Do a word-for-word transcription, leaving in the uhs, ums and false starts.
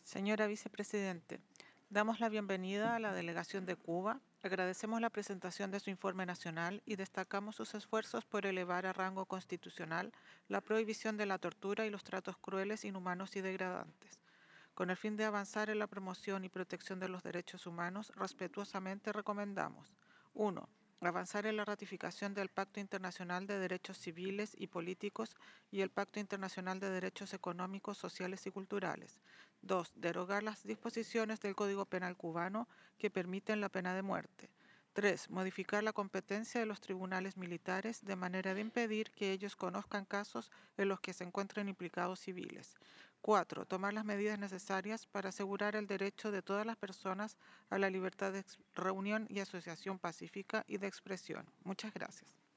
Señora Vicepresidente, damos la bienvenida a la delegación de Cuba, agradecemos la presentación de su informe nacional y destacamos sus esfuerzos por elevar a rango constitucional la prohibición de la tortura y los tratos crueles, inhumanos y degradantes. Con el fin de avanzar en la promoción y protección de los derechos humanos, respetuosamente recomendamos: uno. Avanzar en la ratificación del Pacto Internacional de Derechos Civiles y Políticos y el Pacto Internacional de Derechos Económicos, Sociales y Culturales. dos. Derogar las disposiciones del Código Penal cubano que permiten la pena de muerte. tres. Modificar la competencia de los tribunales militares de manera de impedir que ellos conozcan casos en los que se encuentren implicados civiles. cuatro. Tomar las medidas necesarias para asegurar el derecho de todas las personas a la libertad de reunión y asociación pacífica y de expresión. Muchas gracias.